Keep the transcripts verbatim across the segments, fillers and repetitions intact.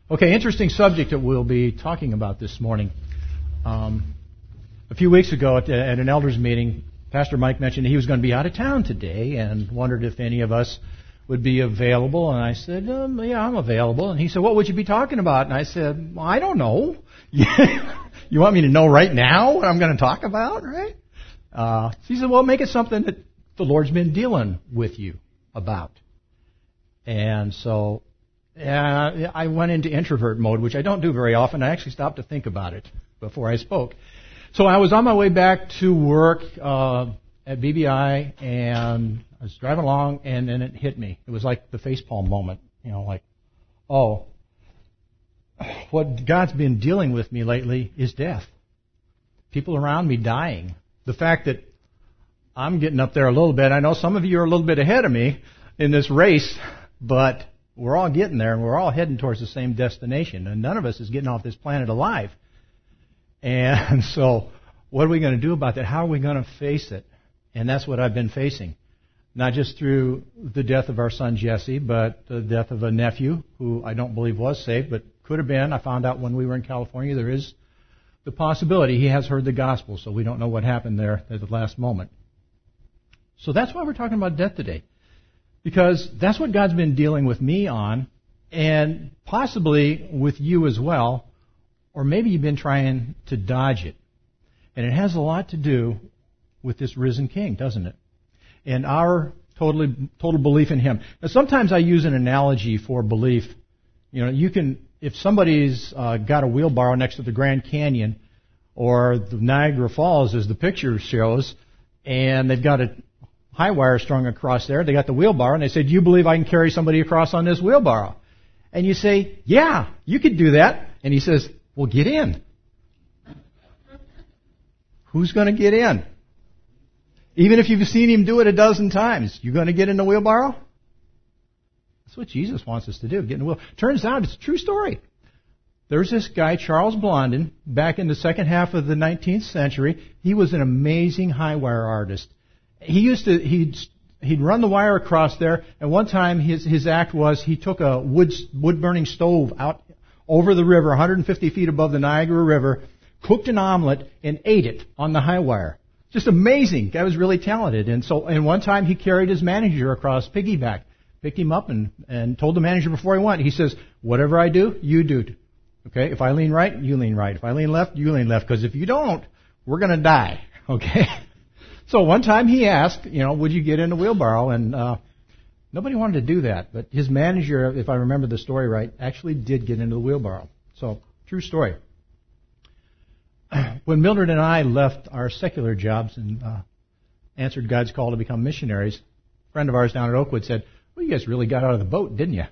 Okay, interesting subject that we'll be talking about this morning. Um, a few weeks ago at, at an elders meeting, Pastor Mike mentioned he was going to be out of town today and wondered if any of us would be available. And I said, um, yeah, I'm available. And he said, what would you be talking about? And I said, well, I don't know. You want me to know right now what I'm going to talk about, right? Uh, he said, well, make it something that the Lord's been dealing with you about. And so uh, I went into introvert mode, which I don't do very often. I actually stopped to think about it before I spoke. So I was on my way back to work uh, at B B I, and I was driving along, and then it hit me. It was like the facepalm moment, you know, like, oh, what God's been dealing with me lately is death. People around me dying. The fact that I'm getting up there a little bit, I know some of you are a little bit ahead of me in this race, but we're all getting there, and we're all heading towards the same destination, and none of us is getting off this planet alive. And so what are we going to do about that? How are we going to face it? And that's what I've been facing. Not just through the death of our son Jesse, but the death of a nephew who I don't believe was saved, but could have been. I found out when we were in California there is the possibility he has heard the gospel, so we don't know what happened there at the last moment. So that's why we're talking about death today. Because that's what God's been dealing with me on, and possibly with you as well. Or maybe you've been trying to dodge it. And it has a lot to do with this risen King, doesn't it? And our totally, total belief in Him. Now, sometimes I use an analogy for belief. You know, you can, if somebody's uh, got a wheelbarrow next to the Grand Canyon or the Niagara Falls, as the picture shows, and they've got a high wire strung across there, they got the wheelbarrow, and they say, do you believe I can carry somebody across on this wheelbarrow? And you say, yeah, you could do that. And he says, well, get in. Who's going to get in? Even if you've seen him do it a dozen times, you going to get in the wheelbarrow? That's what Jesus wants us to do, get in the wheel. Turns out it's a true story. There's this guy, Charles Blondin, back in the second half of the nineteenth century. He was an amazing high wire artist. He used to, he'd, he'd run the wire across there, and one time his, his act was he took a wood, wood-burning stove out over the river, one hundred fifty feet above the Niagara River, cooked an omelet, and ate it on the high wire. Just amazing. Guy was really talented. And so, and one time he carried his manager across piggyback, picked him up and, and told the manager before he went, he says, whatever I do, you do. Okay? If I lean right, you lean right. If I lean left, you lean left. Because if you don't, we're going to die. Okay? So one time he asked, you know, would you get in a wheelbarrow? And uh, nobody wanted to do that. But his manager, if I remember the story right, actually did get into the wheelbarrow. So, true story. When Mildred and I left our secular jobs and uh, answered God's call to become missionaries, a friend of ours down at Oakwood said, well, you guys really got out of the boat, didn't you?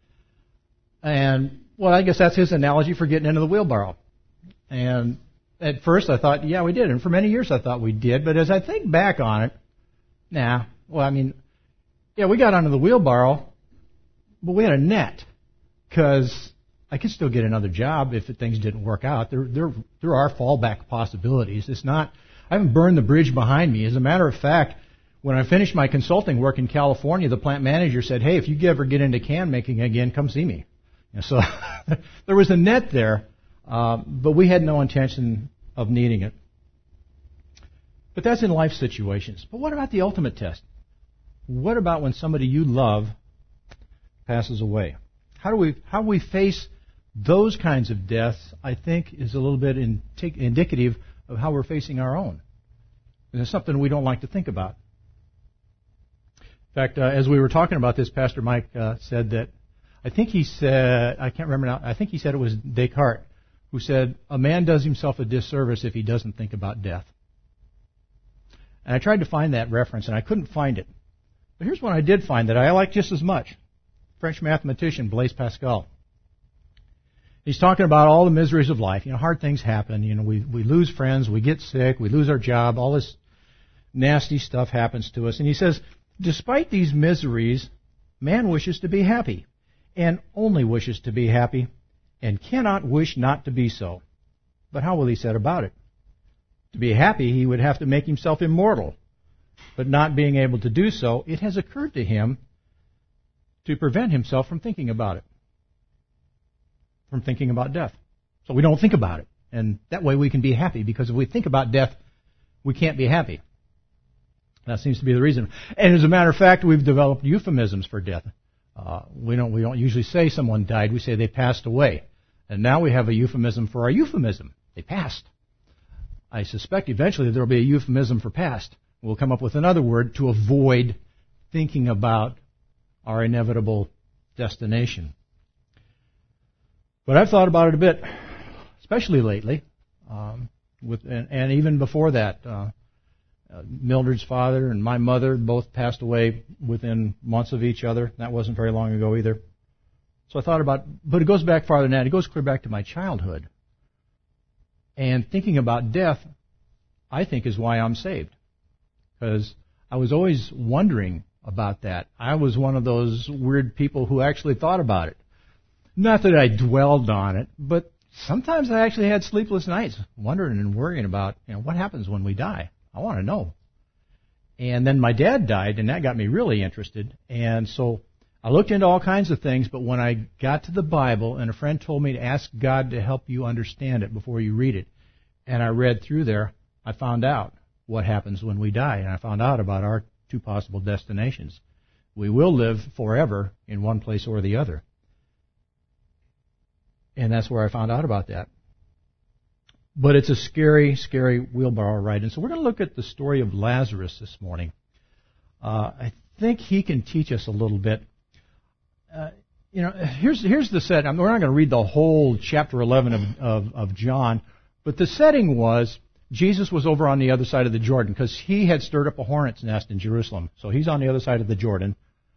And, well, I guess that's his analogy for getting into the wheelbarrow. And at first I thought, yeah, we did. And for many years I thought we did. But as I think back on it, nah, well, I mean, yeah, we got onto the wheelbarrow, but we had a net. Because I could still get another job if things didn't work out. There, there, there are fallback possibilities. It's not, I haven't burned the bridge behind me. As a matter of fact, when I finished my consulting work in California, the plant manager said, hey, if you ever get into can making again, come see me. And so there was a net there, uh, but we had no intention of needing it. But that's in life situations. But what about the ultimate test? What about when somebody you love passes away? How do we, how do we face those kinds of deaths, I think, is a little bit in, take, indicative of how we're facing our own. And it's something we don't like to think about. In fact, uh, as we were talking about this, Pastor Mike uh, said that, I think he said, I can't remember now, I think he said it was Descartes, who said, a man does himself a disservice if he doesn't think about death. And I tried to find that reference, and I couldn't find it. But here's one I did find that I like just as much. French mathematician Blaise Pascal. He's talking about all the miseries of life. You know, hard things happen. You know, we, we lose friends, we get sick, we lose our job, all this nasty stuff happens to us. And he says, despite these miseries, man wishes to be happy, and only wishes to be happy, and cannot wish not to be so. But how will he set about it? To be happy, he would have to make himself immortal. But not being able to do so, it has occurred to him to prevent himself from thinking about it. from thinking about death. So we don't think about it. And that way we can be happy, because if we think about death, we can't be happy. That seems to be the reason. And as a matter of fact, we've developed euphemisms for death. Uh, we don't we don't usually say someone died. We say they passed away. And now we have a euphemism for our euphemism. They passed. I suspect eventually there will be a euphemism for past. We'll come up with another word to avoid thinking about our inevitable destination. But I've thought about it a bit, especially lately, um, with and, and even before that. Uh, uh, Mildred's father and my mother both passed away within months of each other. That wasn't very long ago either. So I thought about, but it goes back farther than that. It goes clear back to my childhood. And thinking about death, I think, is why I'm saved. Because I was always wondering about that. I was one of those weird people who actually thought about it. Not that I dwelled on it, but sometimes I actually had sleepless nights wondering and worrying about, you know, what happens when we die. I want to know. And then my dad died, and that got me really interested. And so I looked into all kinds of things, but when I got to the Bible, and a friend told me to ask God to help you understand it before you read it, and I read through there, I found out what happens when we die, and I found out about our two possible destinations. We will live forever in one place or the other. And that's where I found out about that. But it's a scary, scary wheelbarrow ride. And so we're going to look at the story of Lazarus this morning. Uh, I think he can teach us a little bit. Uh, you know, here's here's the set. I'm, we're not going to read the whole chapter eleven of, of, of John, but the setting was Jesus was over on the other side of the Jordan because he had stirred up a hornet's nest in Jerusalem. So he's on the other side of the Jordan.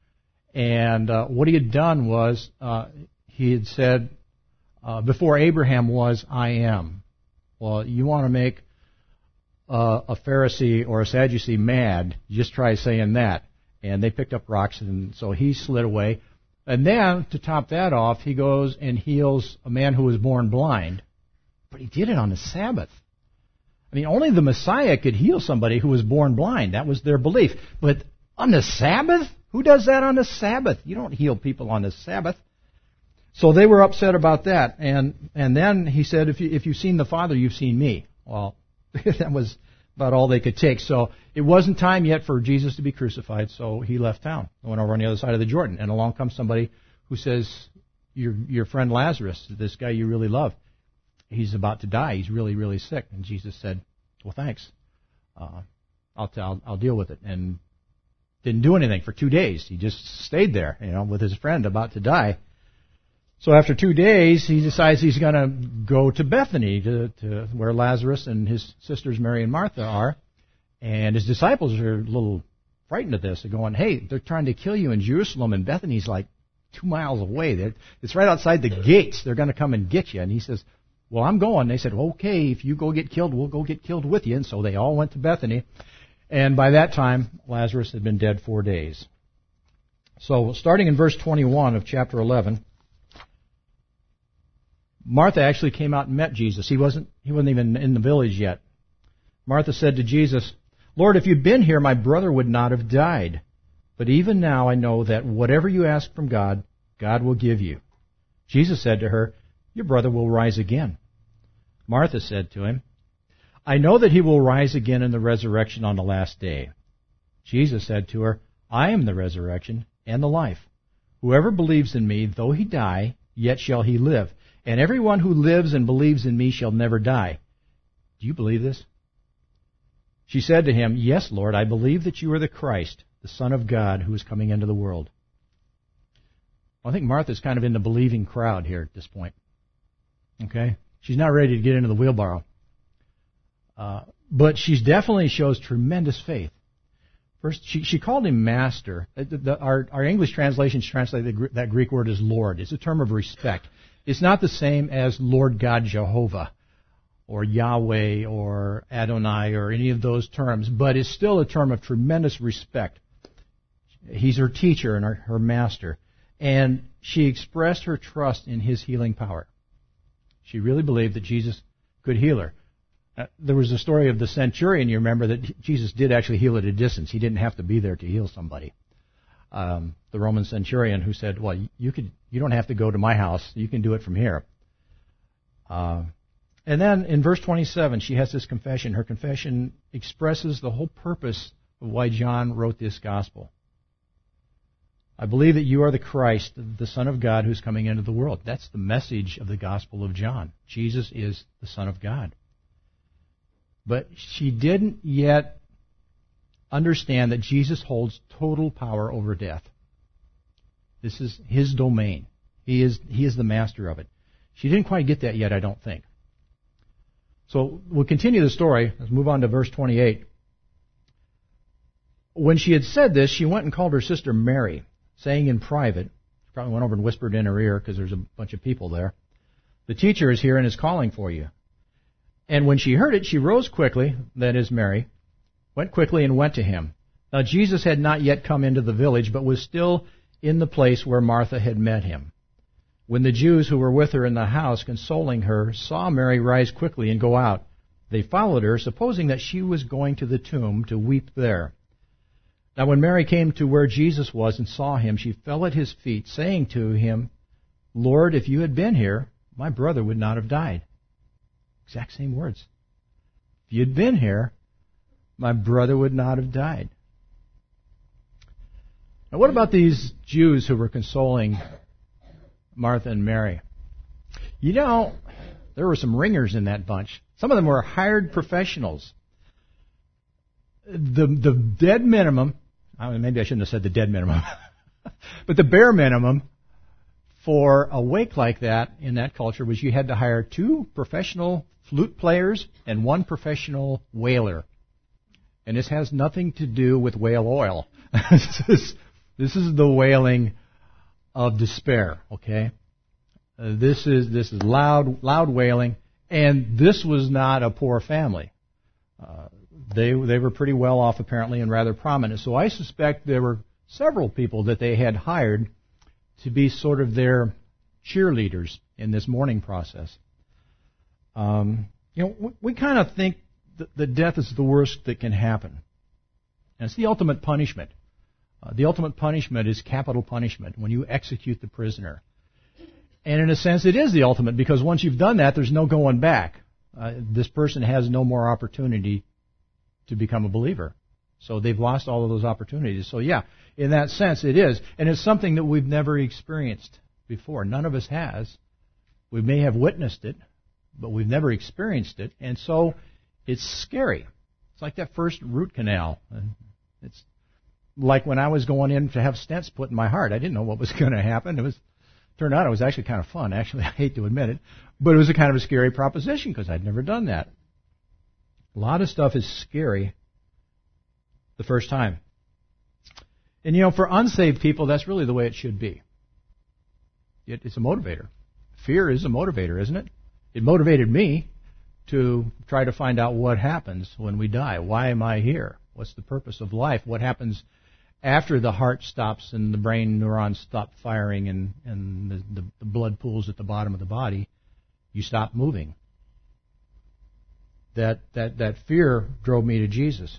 And uh, what he had done was uh, he had said, uh, before Abraham was, I am. Well, you want to make uh, a Pharisee or a Sadducee mad, just try saying that. And they picked up rocks, and so he slid away. And then, to top that off, he goes and heals a man who was born blind. But he did it on the Sabbath. I mean, only the Messiah could heal somebody who was born blind. That was their belief. But on the Sabbath? Who does that on the Sabbath? You don't heal people on the Sabbath. So they were upset about that. And and then he said, if, you, if you've seen the Father, you've seen me. Well, that was about all they could take. So it wasn't time yet for Jesus to be crucified, so he left town. Went over on the other side of the Jordan. And along comes somebody who says, your, your friend Lazarus, this guy you really love, he's about to die. He's really, really sick. And Jesus said, well, thanks. Uh, I'll, t- I'll I'll deal with it. And didn't do anything for two days. He just stayed there, you know, with his friend about to die. So after two days, he decides he's going to go to Bethany, to, to where Lazarus and his sisters Mary and Martha are. And his disciples are a little frightened of this. They're going, hey, they're trying to kill you in Jerusalem, and Bethany's like two miles away. They're, it's right outside the gates. They're going to come and get you. And he says, well, I'm going. They said, okay, if you go get killed, we'll go get killed with you. And so they all went to Bethany. And by that time, Lazarus had been dead four days. So starting in verse twenty-one of chapter eleven, Martha actually came out and met Jesus. He wasn't, he wasn't even in the village yet. Martha said to Jesus, Lord, if you'd been here, my brother would not have died. But even now I know that whatever you ask from God, God will give you. Jesus said to her, your brother will rise again. Martha said to him, I know that he will rise again in the resurrection on the last day. Jesus said to her, I am the resurrection and the life. Whoever believes in me, though he die, yet shall he live. And everyone who lives and believes in me shall never die. Do you believe this? She said to him, yes, Lord, I believe that you are the Christ, the Son of God, who is coming into the world. I think Martha's kind of in the believing crowd here at this point. Okay? She's not ready to get into the wheelbarrow. Uh, but she definitely shows tremendous faith. First, she, she called him Master. The, the, our, our English translations translate the, that Greek word as Lord. It's a term of respect. It's not the same as Lord God Jehovah or Yahweh or Adonai or any of those terms, but it's still a term of tremendous respect. He's her teacher and her, her master. And she expressed her trust in his healing power. She really believed that Jesus could heal her. Uh, there was a story of the centurion, you remember, that Jesus did actually heal at a distance. He didn't have to be there to heal somebody. Um, the Roman centurion who said, well, you could, you don't have to go to my house. You can do it from here. Uh, and then in verse twenty-seven, she has this confession. Her confession expresses the whole purpose of why John wrote this gospel. I believe that you are the Christ, the Son of God, who's coming into the world. That's the message of the Gospel of John. Jesus is the Son of God. But she didn't yet understand that Jesus holds total power over death. This is his domain. He is, he is the master of it. She didn't quite get that yet, I don't think. So we'll continue the story. Let's move on to verse twenty-eight. When she had said this, she went and called her sister Mary, saying in private, she probably went over and whispered in her ear because there's a bunch of people there, the teacher is here and is calling for you. And when she heard it, she rose quickly, that is Mary, went quickly and went to him. Now Jesus had not yet come into the village, but was still in the place where Martha had met him. When the Jews who were with her in the house, consoling her, saw Mary rise quickly and go out, they followed her, supposing that she was going to the tomb to weep there. Now when Mary came to where Jesus was and saw him, she fell at his feet, saying to him, Lord, if you had been here, my brother would not have died. Exact same words. If you had been here, my brother would not have died. Now what about these Jews who were consoling Martha and Mary? You know, there were some ringers in that bunch. Some of them were hired professionals. The the dead minimum, maybe I shouldn't have said the dead minimum, but the bare minimum for a wake like that in that culture was you had to hire two professional flute players and one professional wailer. And this has nothing to do with whale oil. this, is, this is the wailing of despair, okay? Uh, this is this is loud loud wailing, and this was not a poor family. Uh, They they were pretty well off apparently and rather prominent. So I suspect there were several people that they had hired to be sort of their cheerleaders in this mourning process. Um, you know, we, we kind of think that, that death is the worst that can happen. And it's the ultimate punishment. Uh, the ultimate punishment is capital punishment, when you execute the prisoner. And in a sense, it is the ultimate, because once you've done that, there's no going back. Uh, this person has no more opportunity to become a believer. So they've lost all of those opportunities. So yeah, in that sense it is. And it's something that we've never experienced before. None of us has. We may have witnessed it, but we've never experienced it. And so it's scary. It's like that first root canal. It's like when I was going in to have stents put in my heart. I didn't know what was going to happen. It was turned out it was actually kind of fun. Actually, I hate to admit it. But it was a kind of a scary proposition because I'd never done that. A lot of stuff is scary the first time. And, you know, for unsaved people, that's really the way it should be. It, it's a motivator. Fear is a motivator, isn't it? It motivated me to try to find out what happens when we die. Why am I here? What's the purpose of life? What happens after the heart stops and the brain neurons stop firing and, and the, the, the blood pools at the bottom of the body? You stop moving. That, that that fear drove me to Jesus.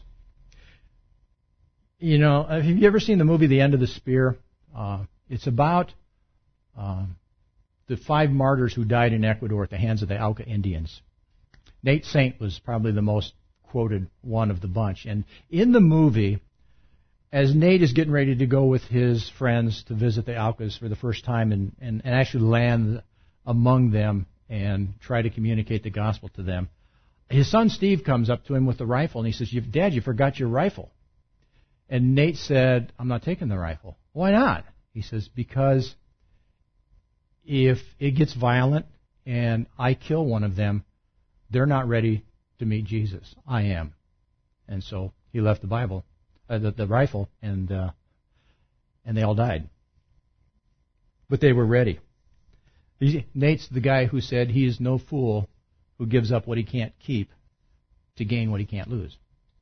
You know, have you ever seen the movie The End of the Spear? Uh, it's about uh, the five martyrs who died in Ecuador at the hands of the Auca Indians. Nate Saint was probably the most quoted one of the bunch. And in the movie, as Nate is getting ready to go with his friends to visit the Aucas for the first time and, and, and actually land among them and try to communicate the gospel to them, his son Steve comes up to him with the rifle, and he says, Dad, you forgot your rifle. And Nate said, I'm not taking the rifle. Why not? He says, because if it gets violent and I kill one of them, they're not ready to meet Jesus. I am. And so he left the Bible, uh, the, the rifle, and uh, and they all died. But they were ready. He, Nate's the guy who said he is no fool who gives up what he can't keep to gain what he can't lose.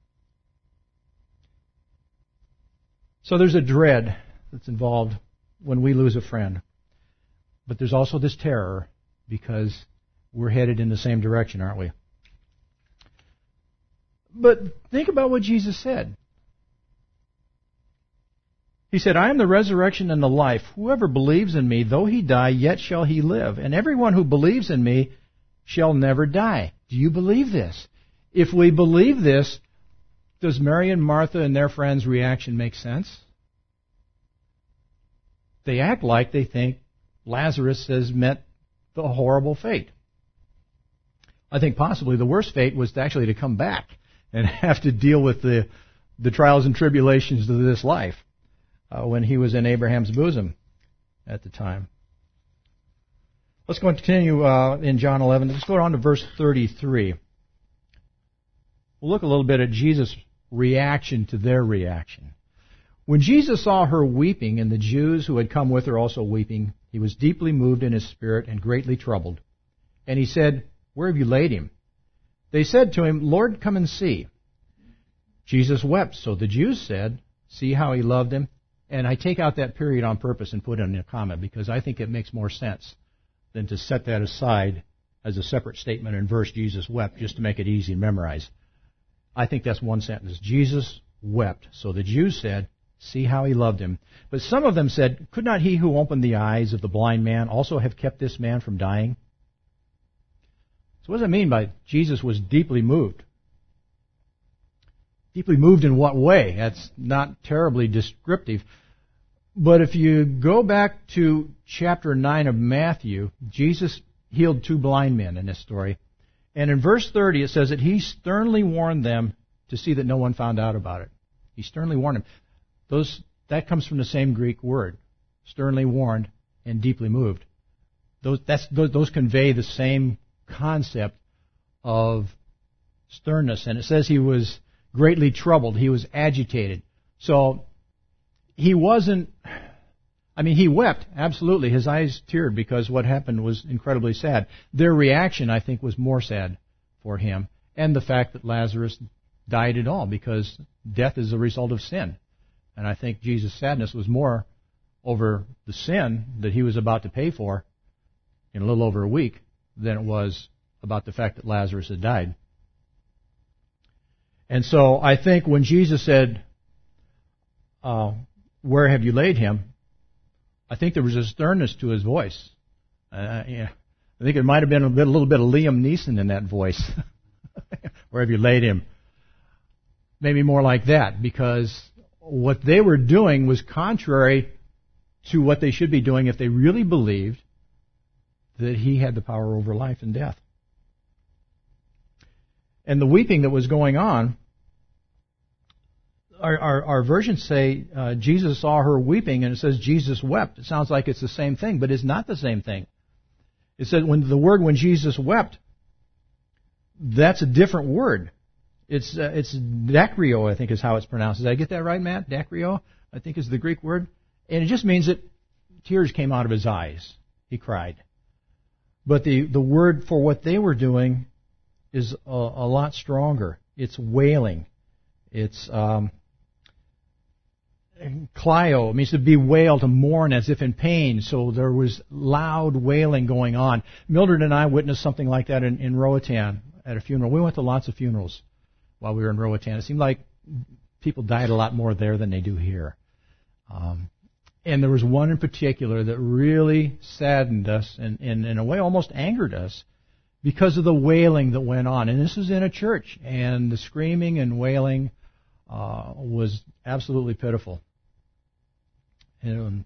So there's a dread that's involved when we lose a friend. But there's also this terror because we're headed in the same direction, aren't we? But think about what Jesus said. He said, I am the resurrection and the life. Whoever believes in me, though he die, yet shall he live. And everyone who believes in me shall never die. Do you believe this? If we believe this, does Mary and Martha and their friends' reaction make sense? They act like they think Lazarus has met the horrible fate. I think possibly the worst fate was actually to come back and have to deal with the, the trials and tribulations of this life uh, when he was in Abraham's bosom at the time. Let's go and continue uh, in John eleven. Let's go on to verse thirty-three. We'll look a little bit at Jesus' reaction to their reaction. When Jesus saw her weeping, and the Jews who had come with her also weeping, he was deeply moved in his spirit and greatly troubled. And he said, "Where have you laid him?" They said to him, "Lord, come and see." Jesus wept. So the Jews said, "See how he loved him." And I take out that period on purpose and put it in a comma because I think it makes more sense than to set that aside as a separate statement in verse, Jesus wept, just to make it easy to memorize. I think that's one sentence. Jesus wept. So the Jews said, "See how he loved him." But some of them said, "Could not he who opened the eyes of the blind man also have kept this man from dying?" So what does that mean by Jesus was deeply moved? Deeply moved in what way? That's not terribly descriptive. But if you go back to chapter nine of Matthew, Jesus healed two blind men in this story. And in verse thirty it says that he sternly warned them to see that no one found out about it. He sternly warned them. Those, that comes from the same Greek word, sternly warned and deeply moved. Those, that's, those, those convey the same concept of sternness. And it says he was greatly troubled. He was agitated. So he wasn't, I mean, he wept, absolutely. His eyes teared because what happened was incredibly sad. Their reaction, I think, was more sad for him. And the fact that Lazarus died at all, because death is a result of sin. And I think Jesus' sadness was more over the sin that he was about to pay for in a little over a week than it was about the fact that Lazarus had died. And so I think when Jesus said, uh, "Where have you laid him?" I think there was a sternness to his voice. Uh, yeah. I think it might have been a, bit, a little bit of Liam Neeson in that voice. "Where have you laid him?" Maybe more like that, because what they were doing was contrary to what they should be doing if they really believed that he had the power over life and death. And the weeping that was going on, our, our, our versions say uh, Jesus saw her weeping, and it says Jesus wept. It sounds like it's the same thing, but it's not the same thing. It says when the word when Jesus wept, that's a different word. It's uh, it's dakrio, I think is how it's pronounced. Did I get that right, Matt? Dakrio, I think is the Greek word. And it just means that tears came out of his eyes. He cried. But the, the word for what they were doing is a, a lot stronger. It's wailing. It's um, Clio. It means to bewail, to mourn as if in pain. So there was loud wailing going on. Mildred and I witnessed something like that in, in Roatan at a funeral. We went to lots of funerals while we were in Roatan. It seemed like people died a lot more there than they do here. Um, and there was one in particular that really saddened us and, and in a way almost angered us because of the wailing that went on. And this was in a church, and the screaming and wailing uh, was absolutely pitiful. And,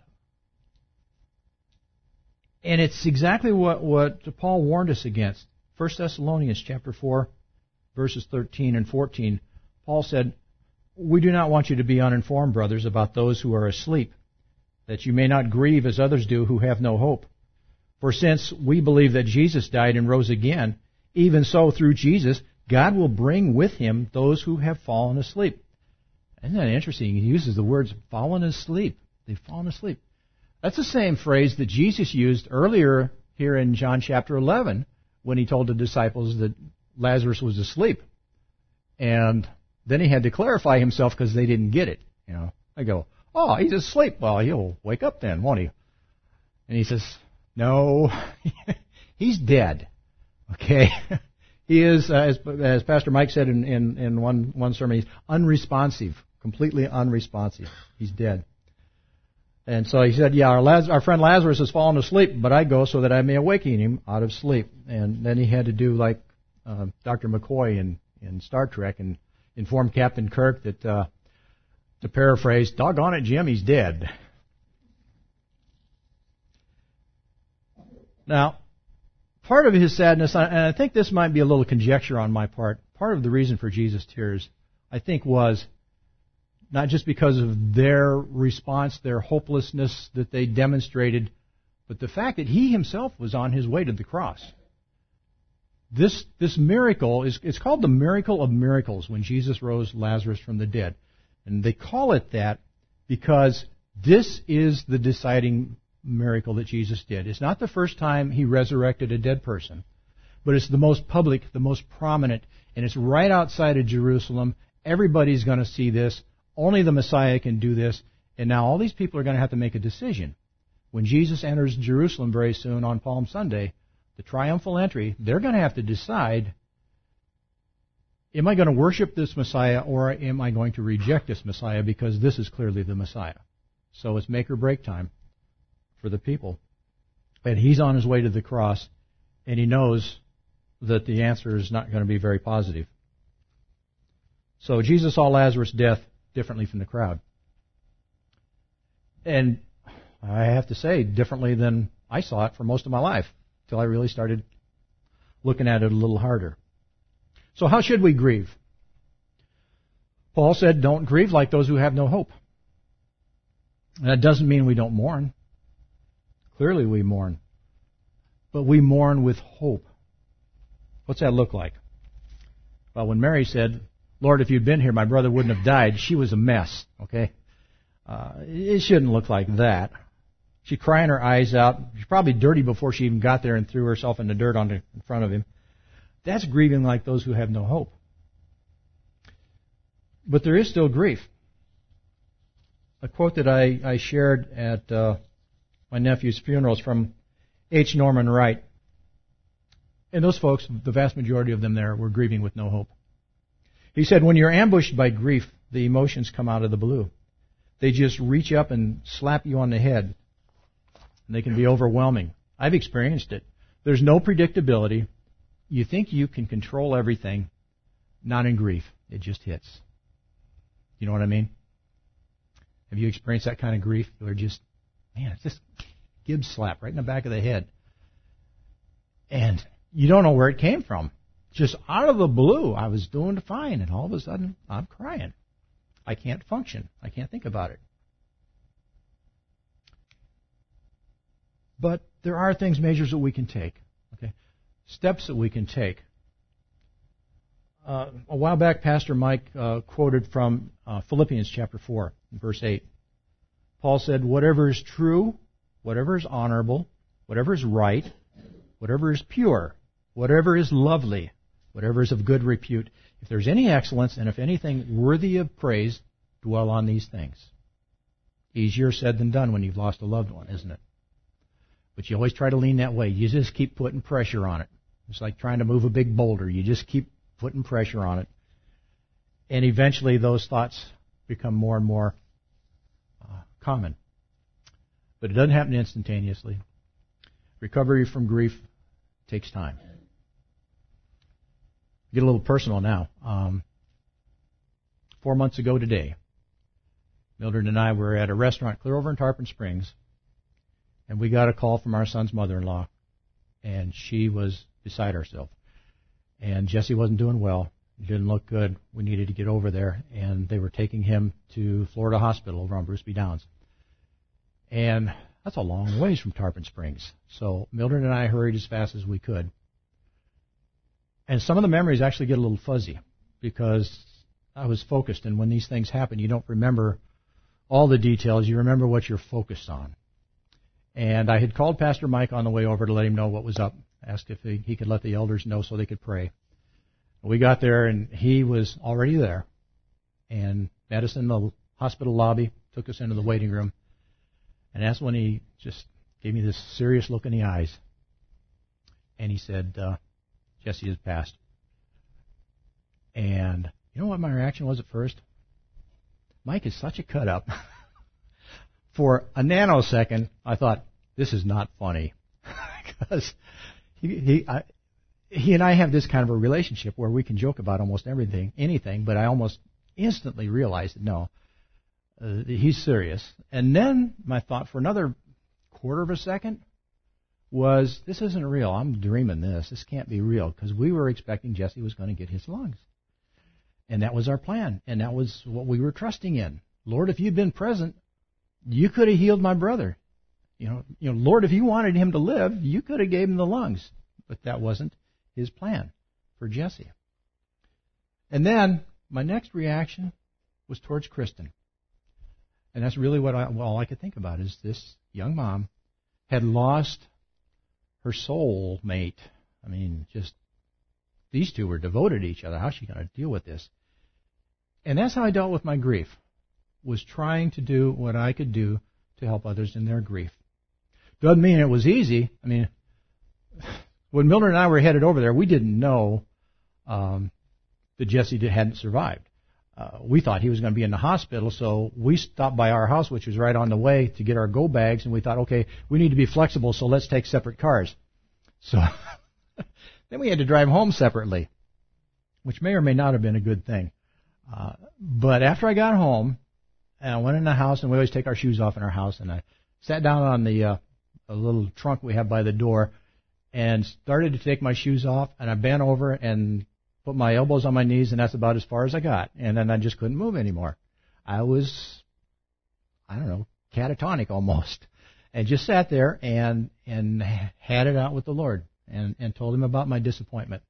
and it's exactly what, what Paul warned us against. First Thessalonians chapter four, verses thirteen and fourteen, Paul said, "We do not want you to be uninformed, brothers, about those who are asleep, that you may not grieve as others do who have no hope. For since we believe that Jesus died and rose again, even so through Jesus, God will bring with him those who have fallen asleep." Isn't that interesting? He uses the words fallen asleep. They've fallen asleep. That's the same phrase that Jesus used earlier here in John chapter eleven when he told the disciples that Lazarus was asleep. And then he had to clarify himself because they didn't get it. You know, I go, "Oh, he's asleep. Well, he'll wake up then, won't he?" And he says, "No, he's dead." Okay, he is, uh, as, as Pastor Mike said in, in, in one, one sermon, he's unresponsive, completely unresponsive. He's dead. And so he said, yeah, our, Laz- our friend Lazarus has fallen asleep, but I go so that I may awaken him out of sleep. And then he had to do like uh, Doctor McCoy in, in Star Trek and inform Captain Kirk that, uh, to paraphrase, doggone it, Jim, he's dead. Now, part of his sadness, and I think this might be a little conjecture on my part, part of the reason for Jesus' tears, I think, was not just because of their response, their hopelessness that they demonstrated, but the fact that he himself was on his way to the cross. This this miracle is it's called the miracle of miracles when Jesus rose Lazarus from the dead. And they call it that because this is the deciding miracle that Jesus did. It's not the first time he resurrected a dead person, but it's the most public, the most prominent, and it's right outside of Jerusalem. Everybody's going to see this. Only the Messiah can do this. And now all these people are going to have to make a decision. When Jesus enters Jerusalem very soon on Palm Sunday, the triumphal entry, they're going to have to decide, am I going to worship this Messiah or am I going to reject this Messiah because this is clearly the Messiah? So it's make or break time for the people. And he's on his way to the cross, and he knows that the answer is not going to be very positive. So Jesus saw Lazarus' death differently from the crowd. And I have to say, differently than I saw it for most of my life, until I really started looking at it a little harder. So how should we grieve? Paul said, don't grieve like those who have no hope. And that doesn't mean we don't mourn. Clearly we mourn. But we mourn with hope. What's that look like? Well, when Mary said, Lord, if you'd been here, my brother wouldn't have died, she was a mess, okay? Uh, it shouldn't look like that. She's crying her eyes out. She's probably dirty before she even got there and threw herself in the dirt on the, in front of him. That's grieving like those who have no hope. But there is still grief. A quote that I, I shared at uh, my nephew's funeral is from H. Norman Wright. And those folks, the vast majority of them there, were grieving with no hope. He said, when you're ambushed by grief, the emotions come out of the blue. They just reach up and slap you on the head. And they can be overwhelming. I've experienced it. There's no predictability. You think you can control everything. Not in grief. It just hits. You know what I mean? Have you experienced that kind of grief? Or just, man, it's just Gibbs slap right in the back of the head. And you don't know where it came from. Just out of the blue, I was doing fine, and all of a sudden, I'm crying. I can't function. I can't think about it. But there are things, measures that we can take. Okay, steps that we can take. Uh, a while back, Pastor Mike uh, quoted from uh, Philippians chapter four, verse eight. Paul said, whatever is true, whatever is honorable, whatever is right, whatever is pure, whatever is lovely, whatever is of good repute, if there's any excellence and if anything worthy of praise, dwell on these things. Easier said than done when you've lost a loved one, isn't it? But you always try to lean that way. You just keep putting pressure on it. It's like trying to move a big boulder. You just keep putting pressure on it. And eventually those thoughts become more and more uh, common. But it doesn't happen instantaneously. Recovery from grief takes time. Get a little personal now. Um, four months ago today, Mildred and I were at a restaurant clear over in Tarpon Springs, and we got a call from our son's mother-in-law, and she was beside herself. And Jesse wasn't doing well. He didn't look good. We needed to get over there, and they were taking him to Florida Hospital over on Bruce B. Downs. And that's a long ways from Tarpon Springs. So Mildred and I hurried as fast as we could. And some of the memories actually get a little fuzzy because I was focused, and when these things happen, you don't remember all the details. You remember what you're focused on. And I had called Pastor Mike on the way over to let him know what was up, asked if he, he could let the elders know so they could pray. We got there, and he was already there, and met us in the hospital lobby, took us into the waiting room, and that's when he just gave me this serious look in the eyes. And he said, uh, Jesse has passed. And you know what my reaction was at first? Mike is such a cut-up. for a nanosecond, I thought, this is not funny. Because he, he, I, he and I have this kind of a relationship where we can joke about almost everything, anything, but I almost instantly realized that no, uh, he's serious. And then my thought for another quarter of a second was, this isn't real. I'm dreaming this. This can't be real, because we were expecting Jesse was going to get his lungs. And that was our plan, and that was what we were trusting in. Lord, if you'd been present, you could have healed my brother. You know, you know, Lord, if you wanted him to live, you could have gave him the lungs. But that wasn't his plan for Jesse. And then my next reaction was towards Kristen. And that's really what I, well, all I could think about is this young mom had lost her soul mate. I mean, just these two were devoted to each other. How's she going to deal with this? And that's how I dealt with my grief, was trying to do what I could do to help others in their grief. Doesn't mean it was easy. I mean, when Mildred and I were headed over there, we didn't know um, that Jesse did, hadn't survived. Uh, we thought he was going to be in the hospital, so we stopped by our house, which was right on the way, to get our go bags, and we thought, okay, we need to be flexible, so let's take separate cars. So then we had to drive home separately, which may or may not have been a good thing. Uh, but after I got home, and I went in the house, and we always take our shoes off in our house, and I sat down on the uh, a little trunk we have by the door and started to take my shoes off, and I bent over and put my elbows on my knees, and that's about as far as I got. And then I just couldn't move anymore. I was, I don't know, catatonic almost. And just sat there and and had it out with the Lord and, and told him about my disappointment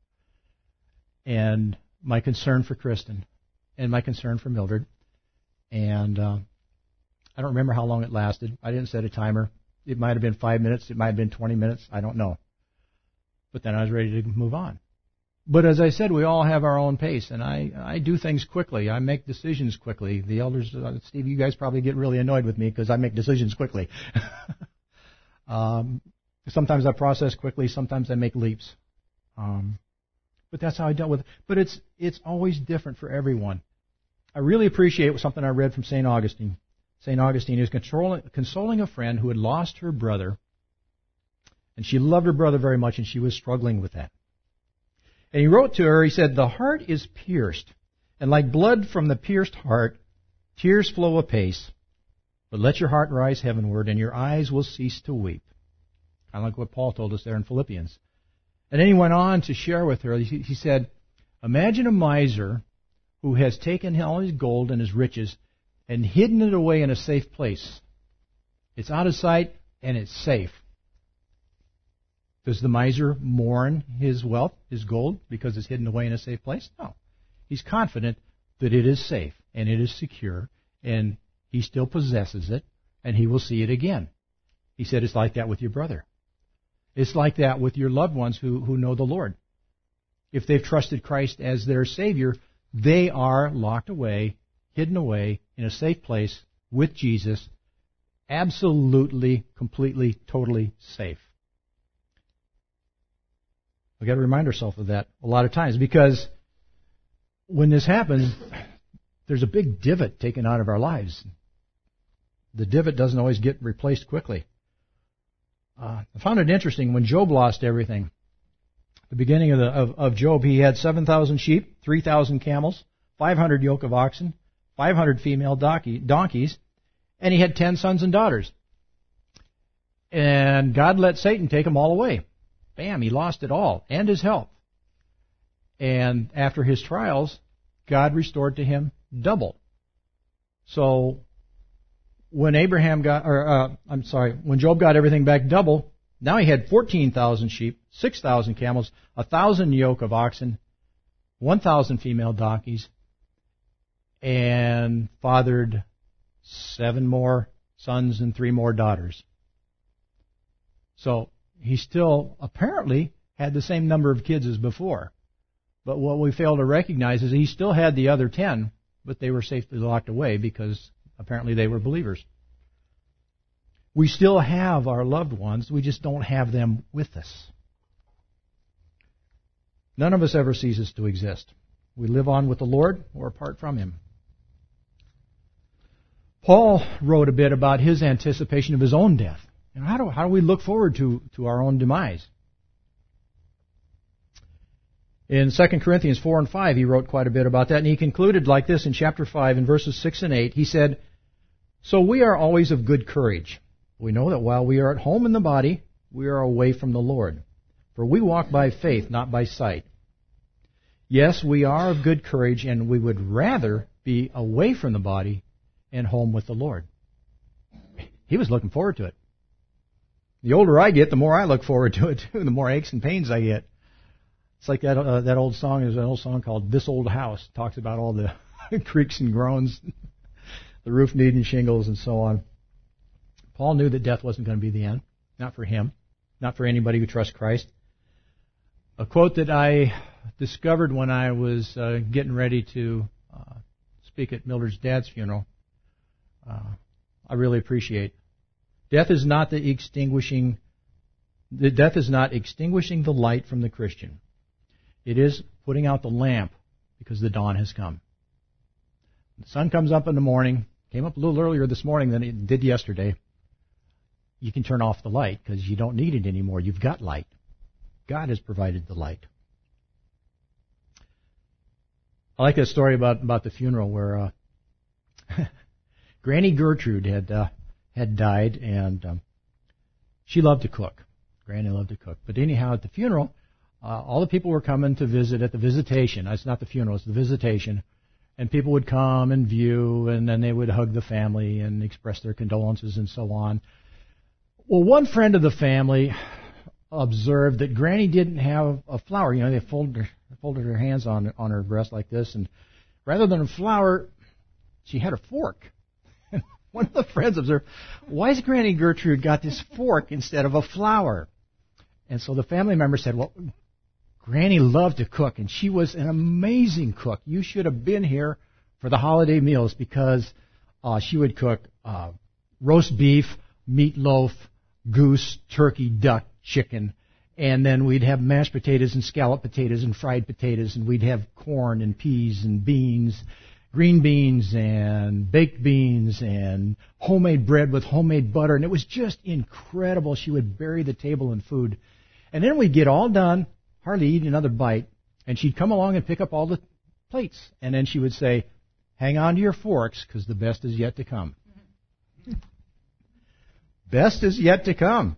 and my concern for Kristen and my concern for Mildred. And uh, I don't remember how long it lasted. I didn't set a timer. It might have been five minutes. It might have been twenty minutes. I don't know. But then I was ready to move on. But as I said, we all have our own pace, and I, I do things quickly. I make decisions quickly. The elders, uh, Steve, you guys probably get really annoyed with me because I make decisions quickly. um, sometimes I process quickly. Sometimes I make leaps. Um, but that's how I dealt with it. But it's it's always different for everyone. I really appreciate something I read from Saint Augustine. Saint Augustine is consoling, consoling a friend who had lost her brother, and she loved her brother very much, and she was struggling with that. And he wrote to her, he said, "The heart is pierced, and like blood from the pierced heart, tears flow apace. But let your heart rise heavenward, and your eyes will cease to weep." Kind of like what Paul told us there in Philippians. And then he went on to share with her, he, he said, "Imagine a miser who has taken all his gold and his riches and hidden it away in a safe place. It's out of sight, and it's safe. Does the miser mourn his wealth, his gold, because it's hidden away in a safe place? No. He's confident that it is safe and it is secure, and he still possesses it, and he will see it again. He said it's like that with your brother. It's like that with your loved ones who, who know the Lord. If they've trusted Christ as their Savior, they are locked away, hidden away in a safe place with Jesus, absolutely, completely, totally safe. We've got to remind ourselves of that a lot of times, because when this happens, there's a big divot taken out of our lives. The divot doesn't always get replaced quickly. Uh, I found it interesting when Job lost everything. At the beginning of, the, of, of Job, he had seven thousand sheep, three thousand camels, five hundred yoke of oxen, five hundred female donkey, donkeys, and he had ten sons and daughters. And God let Satan take them all away. Bam, he lost it all, and his health. And after his trials, God restored to him double. So when Abraham got, or uh, I'm sorry, when Job got everything back double, now he had fourteen thousand sheep, six thousand camels, one thousand yoke of oxen, one thousand female donkeys, and fathered seven more sons and three more daughters. So he still apparently had the same number of kids as before. But what we fail to recognize is he still had the other ten, but they were safely locked away because apparently they were believers. We still have our loved ones, we just don't have them with us. None of us ever ceases to exist. We live on with the Lord or apart from Him. Paul wrote a bit about his anticipation of his own death. You know, how do how do we look forward to, to our own demise? In Second Corinthians four and five, he wrote quite a bit about that, and he concluded like this in chapter five, in verses six and eight. He said, "So we are always of good courage. We know that while we are at home in the body, we are away from the Lord. For we walk by faith, not by sight. Yes, we are of good courage, and we would rather be away from the body and home with the Lord." He was looking forward to it. The older I get, the more I look forward to it, too, the more aches and pains I get. It's like that uh, that old song. There's an old song called "This Old House." It talks about all the creaks and groans, the roof needing shingles, and so on. Paul knew that death wasn't going to be the end. Not for him. Not for anybody who trusts Christ. A quote that I discovered when I was uh, getting ready to uh, speak at Mildred's dad's funeral, uh, I really appreciate. Death is not the extinguishing. The death is not extinguishing the light from the Christian. It is putting out the lamp because the dawn has come. The sun comes up in the morning, came up a little earlier this morning than it did yesterday. You can turn off the light because you don't need it anymore. You've got light. God has provided the light. I like that story about, about the funeral where uh, Granny Gertrude had uh, had died, and um, she loved to cook. Granny loved to cook. But anyhow, at the funeral, uh, all the people were coming to visit at the visitation. It's not the funeral, it's the visitation. And people would come and view, and then they would hug the family and express their condolences and so on. Well, one friend of the family observed that Granny didn't have a flower. You know, they folded her, folded her hands on on her breast like this, and rather than a flower, she had a fork. And one of the friends observed, "Why has Granny Gertrude got this fork instead of a flower?" And so the family member said, "Well, Granny loved to cook, and she was an amazing cook. You should have been here for the holiday meals because uh, she would cook uh, roast beef, meatloaf, goose, turkey, duck, chicken, and then we'd have mashed potatoes and scalloped potatoes and fried potatoes, and we'd have corn and peas and beans, green beans and baked beans and homemade bread with homemade butter, and it was just incredible. She would bury the table in food. And then we'd get all done, hardly eat another bite, and she'd come along and pick up all the plates, and then she would say, 'Hang on to your forks, because the best is yet to come.'" Best is yet to come.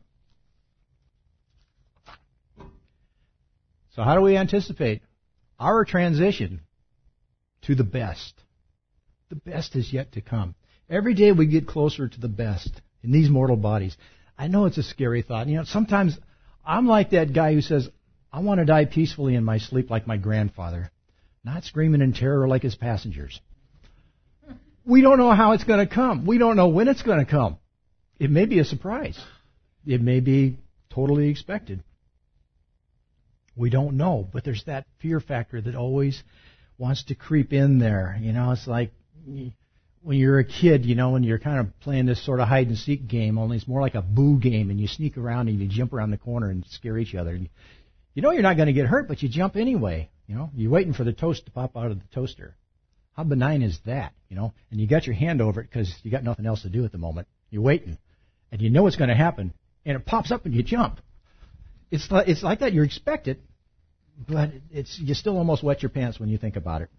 So how do we anticipate our transition to the best? The best is yet to come. Every day we get closer to the best in these mortal bodies. I know it's a scary thought. You know, sometimes I'm like that guy who says, "I want to die peacefully in my sleep like my grandfather, not screaming in terror like his passengers." We don't know how it's going to come. We don't know when it's going to come. It may be a surprise. It may be totally expected. We don't know, but there's that fear factor that always wants to creep in there. You know, it's like when you're a kid, you know, when you're kind of playing this sort of hide-and-seek game, only it's more like a boo game, and you sneak around and you jump around the corner and scare each other. You know you're not going to get hurt, but you jump anyway. You know, you're waiting for the toast to pop out of the toaster. How benign is that, you know? And you got your hand over it because you got nothing else to do at the moment. You're waiting. And you know what's going to happen, and it pops up and you jump. It's like, it's like that. You expect it, but it's you still almost wet your pants when you think about it.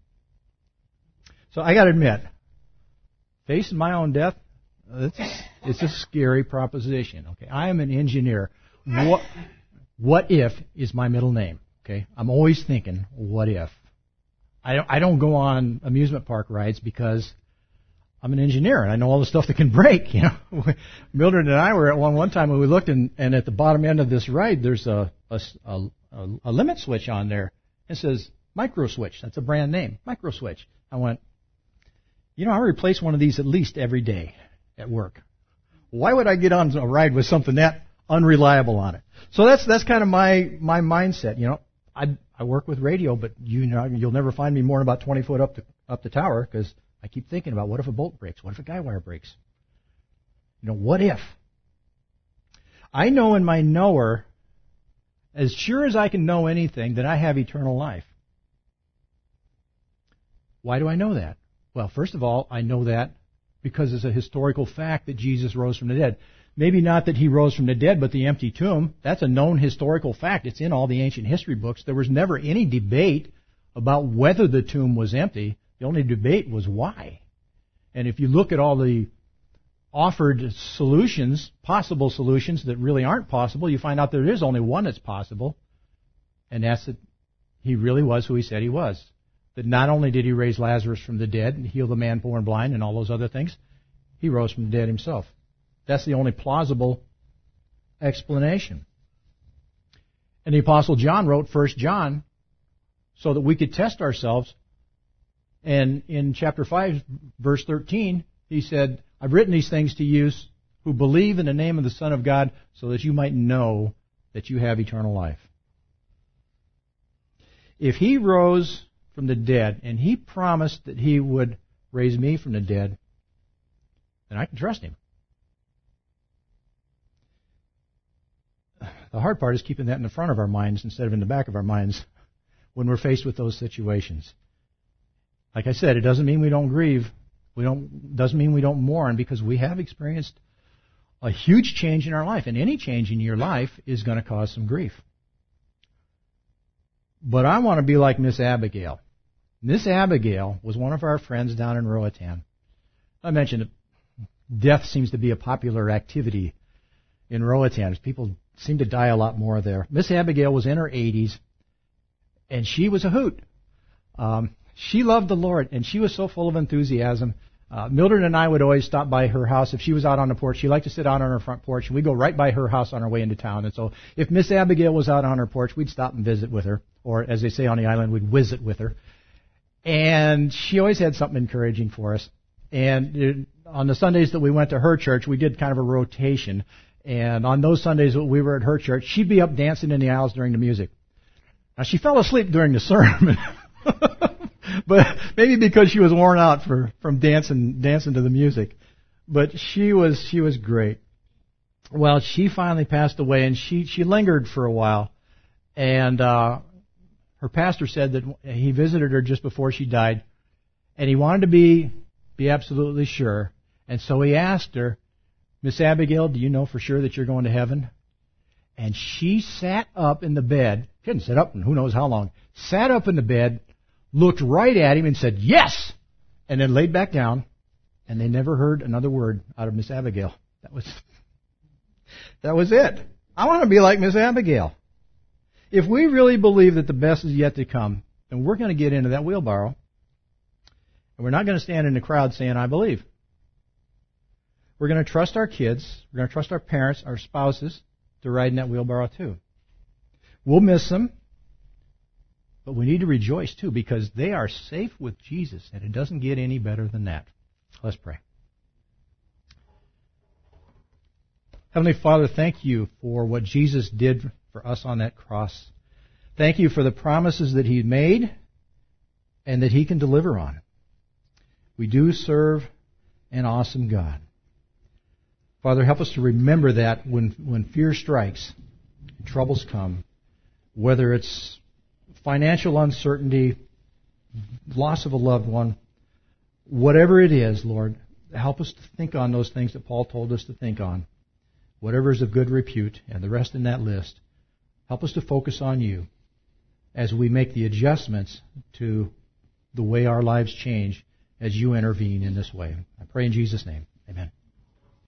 So I got to admit, facing my own death, it's, it's a scary proposition. Okay, I am an engineer. What what if is my middle name? Okay, I'm always thinking, what if? I don't, I don't go on amusement park rides because I'm an engineer and I know all the stuff that can break. You know, Mildred and I were at one one time when we looked, and, and at the bottom end of this ride, there's a a, a a limit switch on there. It says Micro Switch. That's a brand name, Micro Switch. I went, you know, I replace one of these at least every day at work. Why would I get on a ride with something that unreliable on it? So that's that's kind of my my mindset. You know, I I work with radio, but you know you'll never find me more than about twenty foot up the up the tower because I keep thinking about what if a bolt breaks? What if a guy wire breaks? You know, what if? I know in my knower, as sure as I can know anything, that I have eternal life. Why do I know that? Well, first of all, I know that because it's a historical fact that Jesus rose from the dead. Maybe not that he rose from the dead, but the empty tomb, that's a known historical fact. It's in all the ancient history books. There was never any debate about whether the tomb was empty. The only debate was why. And if you look at all the offered solutions, possible solutions that really aren't possible, you find out there is only one that's possible, and that's that he really was who he said he was. That not only did he raise Lazarus from the dead and heal the man born blind and all those other things, he rose from the dead himself. That's the only plausible explanation. And the Apostle John wrote First John so that we could test ourselves. And in chapter five, verse thirteen, he said, I've written these things to you who believe in the name of the Son of God so that you might know that you have eternal life. If he rose from the dead and he promised that he would raise me from the dead, then I can trust him. The hard part is keeping that in the front of our minds instead of in the back of our minds when we're faced with those situations. Like I said, it doesn't mean we don't grieve. We don't doesn't mean we don't mourn, because we have experienced a huge change in our life, and any change in your life is going to cause some grief. But I want to be like Miss Abigail. Miss Abigail was one of our friends down in Roatan. I mentioned that death seems to be a popular activity in Roatan. People seem to die a lot more there. Miss Abigail was in her eighties, and she was a hoot. Um, she loved the Lord, and she was so full of enthusiasm. Uh, Mildred and I would always stop by her house. If she was out on the porch, she liked to sit out on her front porch, and we'd go right by her house on our way into town. And so if Miss Abigail was out on her porch, we'd stop and visit with her. Or as they say on the island, we'd visit with her. And she always had something encouraging for us. And it, on the Sundays that we went to her church, we did kind of a rotation. And on those Sundays that we were at her church, she'd be up dancing in the aisles during the music. Now, she fell asleep during the sermon. But maybe because she was worn out for, from dancing dancing to the music. But she was she was great. Well, she finally passed away, and she, she lingered for a while. And uh, her pastor said that he visited her just before she died, and he wanted to be be absolutely sure. And so he asked her, Miss Abigail, do you know for sure that you're going to heaven? And she sat up in the bed. She hadn't sat up in who knows how long. Sat up in the bed, looked right at him and said, yes! And then laid back down, and they never heard another word out of Miss Abigail. That was, that was it. I want to be like Miss Abigail. If we really believe that the best is yet to come, then we're going to get into that wheelbarrow, and we're not going to stand in the crowd saying, I believe. We're going to trust our kids, we're going to trust our parents, our spouses, to ride in that wheelbarrow too. We'll miss them, but we need to rejoice too, because they are safe with Jesus, and it doesn't get any better than that. Let's pray. Heavenly Father, thank you for what Jesus did for us on that cross. Thank you for the promises that He made and that He can deliver on. We do serve an awesome God. Father, help us to remember that when, when fear strikes, troubles come, whether it's financial uncertainty, loss of a loved one, whatever it is, Lord, help us to think on those things that Paul told us to think on. Whatever is of good repute, and the rest in that list. Help us to focus on you as we make the adjustments to the way our lives change as you intervene in this way. I pray in Jesus' name. Amen.